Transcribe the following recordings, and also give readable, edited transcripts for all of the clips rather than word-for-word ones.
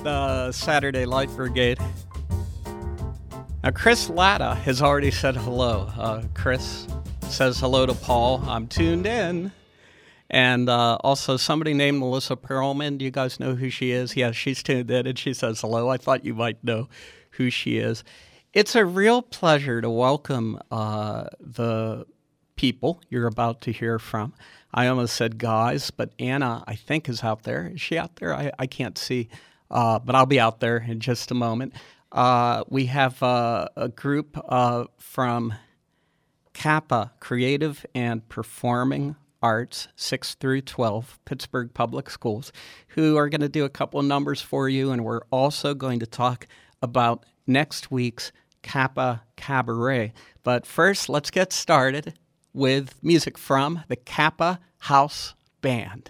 Saturday Light Brigade. Now, Chris Latta has already said hello. Chris says hello to Paul. I'm tuned in. And also somebody named Melissa Perlman. Do you guys know who she is? Yeah, she's tuned in and she says hello. I thought you might know who she is. It's a real pleasure to welcome the people you're about to hear from. I almost said guys, but Anna, I think, is out there. Is she out there? I can't see, but I'll be out there in just a moment. We have a group from Kappa, Creative and Performing Arts, 6 through 12, Pittsburgh Public Schools, who are going to do a couple of numbers for you, and we're also going to talk about next week's Kappa Cabaret. But first, let's get started with music from the Kappa House Band.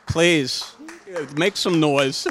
Please, make some noise.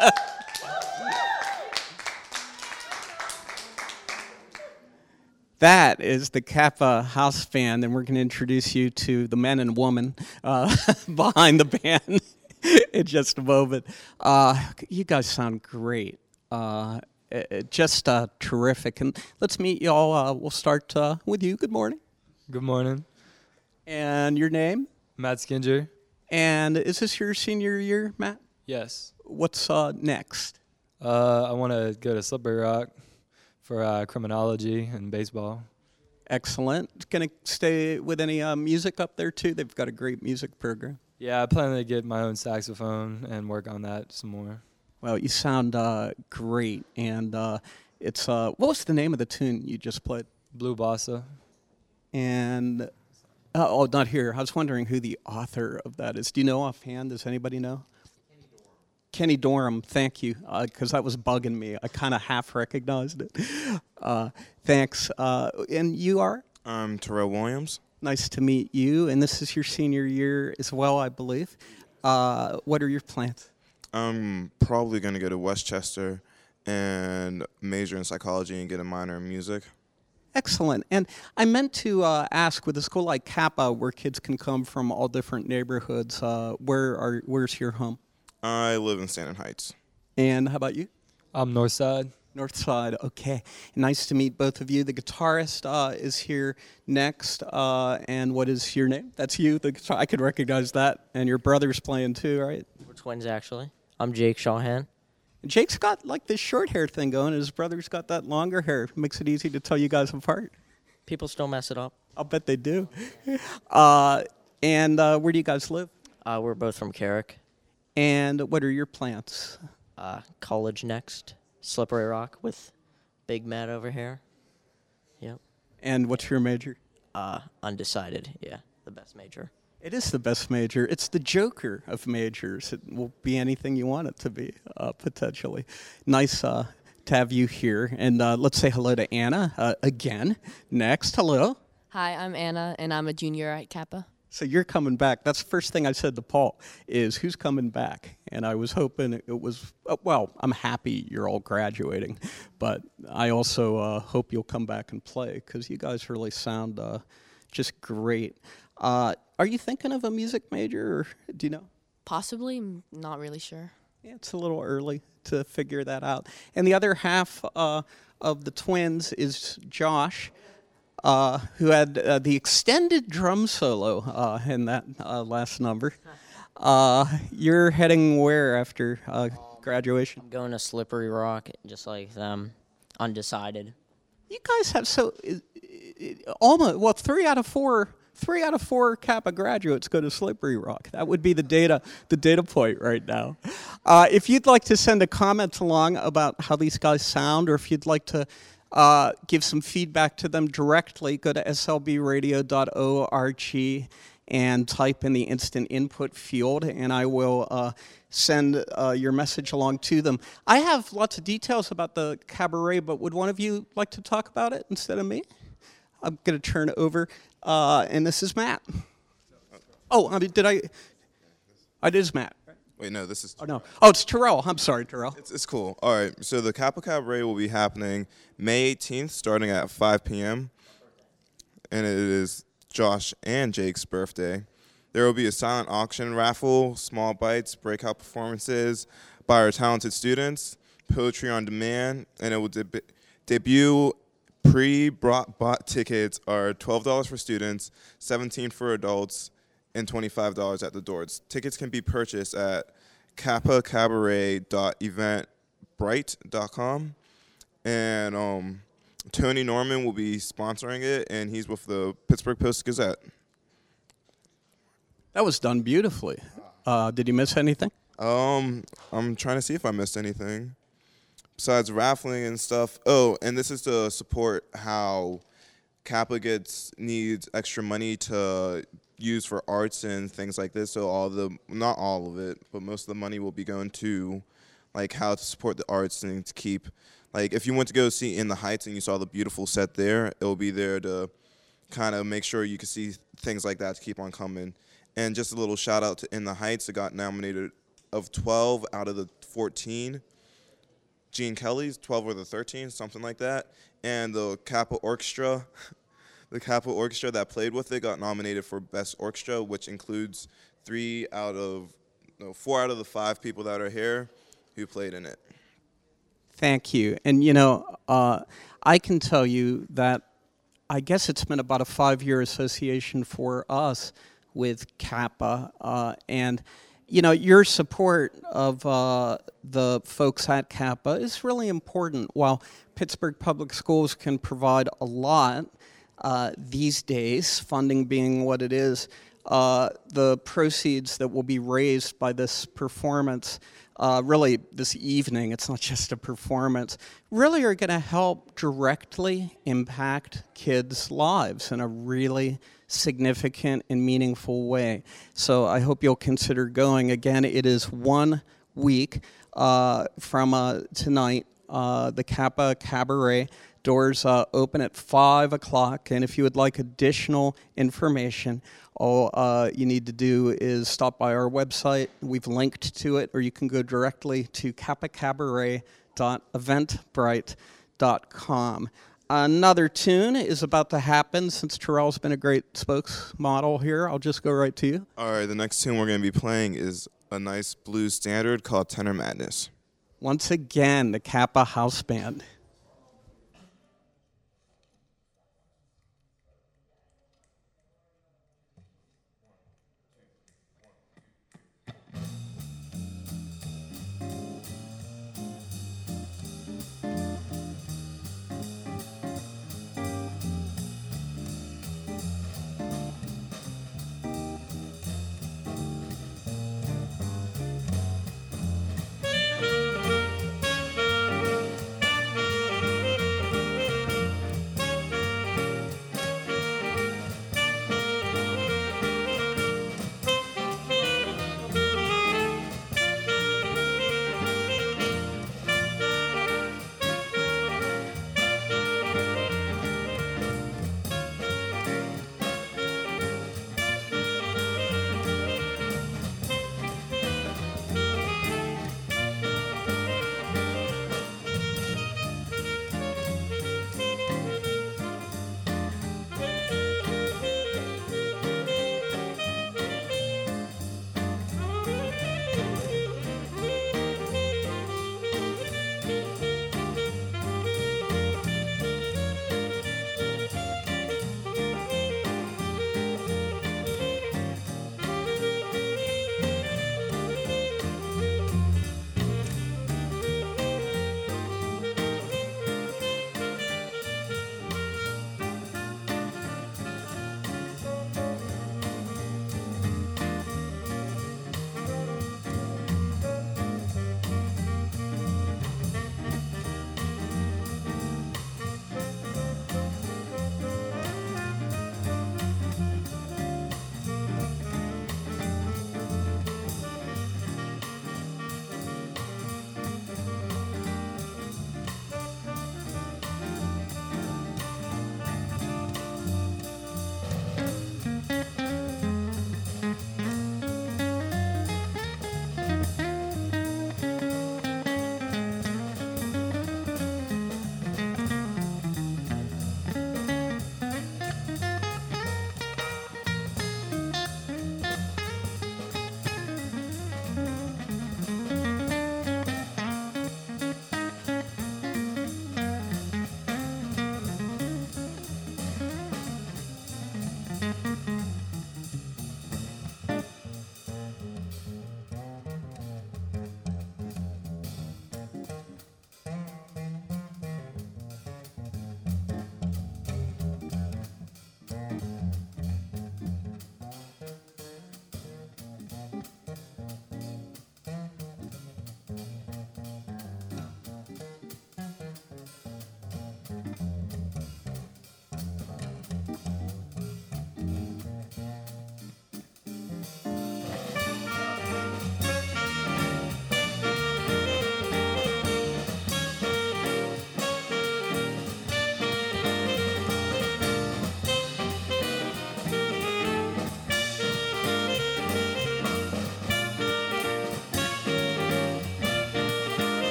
That is the Kappa House Band, and we're going to introduce you to the men and woman behind the band in just a moment. You guys sound great. Just terrific. And let's meet y'all. We'll start with you. Good morning. Good morning. And your name? Matt Skinger. And is this your senior year, Matt? Yes. What's next? I want to go to Slippery Rock for criminology and baseball. Excellent. Going to stay with any music up there, too? They've got a great music program. Yeah, I plan to get my own saxophone and work on that some more. Well, you sound great. And it's what was the name of the tune you just played? Blue Bossa. And, not here. I was wondering who the author of that is. Do you know offhand? Does anybody know? Kenny Dorham, thank you, because that was bugging me. I kind of half recognized it. Thanks. And you are? I'm Terrell Williams. Nice to meet you. And this is your senior year as well, I believe. What are your plans? I'm probably going to go to Westchester and major in psychology and get a minor in music. Excellent. And I meant to ask, with a school like Kappa, where kids can come from all different neighborhoods, where's your home? I live in Stanton Heights. And how about you? I'm Northside. Northside, okay. Nice to meet both of you. The guitarist is here next. And what is your name? That's you, the guitar. I could recognize that. And your brother's playing too, right? We're twins, actually. I'm Jake Shawhan. And Jake's got like this short hair thing going, and his brother's got that longer hair. Makes it easy to tell you guys apart. People still mess it up. I'll bet they do. And where do you guys live? We're both from Carrick. And what are your plans? College next. Slippery Rock with Big Matt over here. Yep. And what's your major? Undecided. Yeah, the best major. It is the best major. It's the Joker of majors. It will be anything you want it to be, potentially. Nice to have you here. And let's say hello to Anna again. Next, hello. Hi, I'm Anna, and I'm a junior at Kappa. So you're coming back. That's the first thing I said to Paul is, who's coming back? And I was hoping it was, well, I'm happy you're all graduating, but I also hope you'll come back and play because you guys really sound just great. Are you thinking of a music major, or do you know? Possibly, I'm not really sure. Yeah, it's a little early to figure that out. And the other half of the twins is Josh, who had the extended drum solo in that last number. You're heading where after graduation? I'm going to Slippery Rock, just like them. Undecided. You guys have almost, well, three out of four Kappa graduates go to Slippery Rock. That would be the data point right now. If you'd like to send a comment along about how these guys sound, or if you'd like to give some feedback to them directly, go to slbradio.org and type in the instant input field, and I will send your message along to them. I have lots of details about the cabaret, but would one of you like to talk about it instead of me? I'm going to turn over, and this is Matt. Oh, I mean, it is Matt. Wait, no, this is... Oh, no. Oh, it's Terrell. I'm sorry, Terrell. It's cool. All right, so the Kappa Cabaret will be happening May 18th, starting at 5 p.m., and it is Josh and Jake's birthday. There will be a silent auction raffle, small bites, breakout performances by our talented students, poetry on demand, and it will debut. Pre-bought tickets are $12 for students, $17 for adults, and $25 at the doors. Tickets can be purchased at kappacabaret.eventbrite.com. And Tony Norman will be sponsoring it, and he's with the Pittsburgh Post-Gazette. That was done beautifully. Did you miss anything? I'm trying to see if I missed anything. Besides raffling and stuff. Oh, and this is to support how Kappa needs extra money to use for arts and things like this. So not all of it, but most of the money will be going to like how to support the arts and to keep, like if you went to go see In the Heights and you saw the beautiful set there, it will be there to kind of make sure you can see things like that to keep on coming. And just a little shout out to In the Heights. It got nominated of 12 out of the 14. Gene Kelly's 12 or the 13, something like that. And the Kappa Orchestra, the Kappa Orchestra that played with it got nominated for Best Orchestra, which includes 4 out of the 5 people that are here who played in it. Thank you. And, I can tell you that I guess it's been about a 5-year association for us with Kappa. And, your support of the folks at Kappa is really important. While Pittsburgh Public Schools can provide a lot these days, funding being what it is, the proceeds that will be raised by this performance, really this evening, it's not just a performance, really are going to help directly impact kids' lives in a really significant and meaningful way. So I hope you'll consider going. Again, it is 1 week from tonight, the Kappa Cabaret. Doors open at 5 o'clock, and if you would like additional information, all you need to do is stop by our website. We've linked to it, or you can go directly to kappacabaret.eventbrite.com. Another tune is about to happen. Since Terrell's been a great spokesmodel here, I'll just go right to you. All right, the next tune we're going to be playing is a nice blues standard called Tenor Madness. Once again, the Kappa House Band.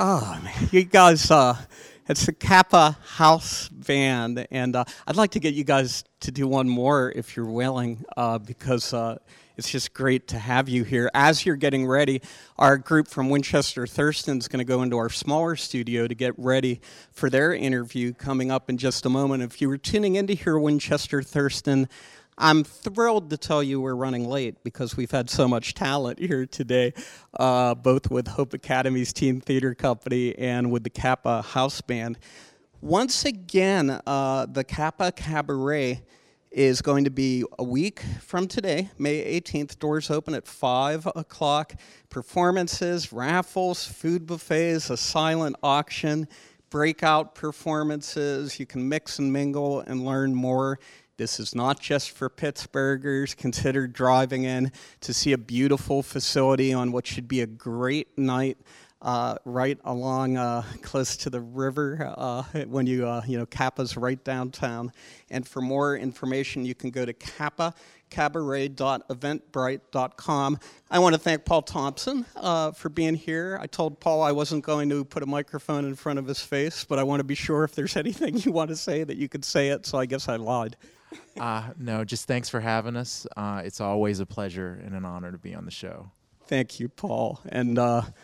Oh, man. You guys, it's the Kappa House Band, and I'd like to get you guys to do one more if you're willing, because it's just great to have you here. As you're getting ready, our group from Winchester Thurston is going to go into our smaller studio to get ready for their interview coming up in just a moment. If you were tuning in to hear Winchester Thurston, I'm thrilled to tell you we're running late because we've had so much talent here today, both with Hope Academy's Teen Theater Company and with the Kappa House Band. Once again, the Kappa Cabaret is going to be a week from today, May 18th. Doors open at 5 o'clock. Performances, raffles, food buffets, a silent auction, breakout performances. You can mix and mingle and learn more. This is not just for Pittsburghers. Consider driving in to see a beautiful facility on what should be a great night right along close to the river when Kappa's right downtown. And for more information, you can go to kappacabaret.eventbrite.com. I want to thank Paul Thompson for being here. I told Paul I wasn't going to put a microphone in front of his face, but I want to be sure if there's anything you want to say that you could say it, so I guess I lied. No, just thanks for having us. It's always a pleasure and an honor to be on the show. Thank you, Paul. And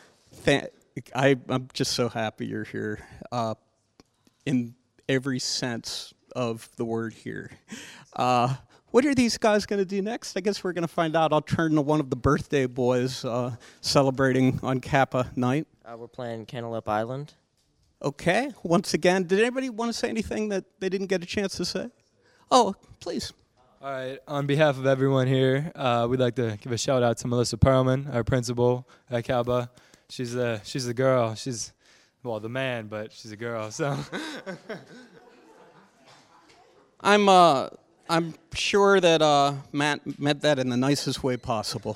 I'm just so happy you're here in every sense of the word here. What are these guys going to do next? I guess we're going to find out. I'll turn to one of the birthday boys celebrating on Kappa night. We're playing Cantaloupe Island. Okay. Once again, did anybody want to say anything that they didn't get a chance to say? Oh, please. All right. On behalf of everyone here, we'd like to give a shout out to Melissa Perlman, our principal at Kappa. She's a girl. She's, well, the man, but she's a girl. So I'm sure that Matt meant that in the nicest way possible.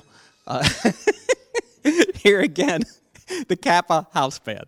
Here again, the Kappa House Band.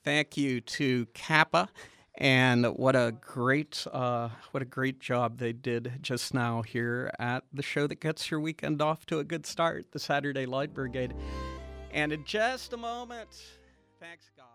Thank you to Kappa, and what a great job they did just now here at the show that gets your weekend off to a good start, the Saturday Light Brigade. And in just a moment, thanks God.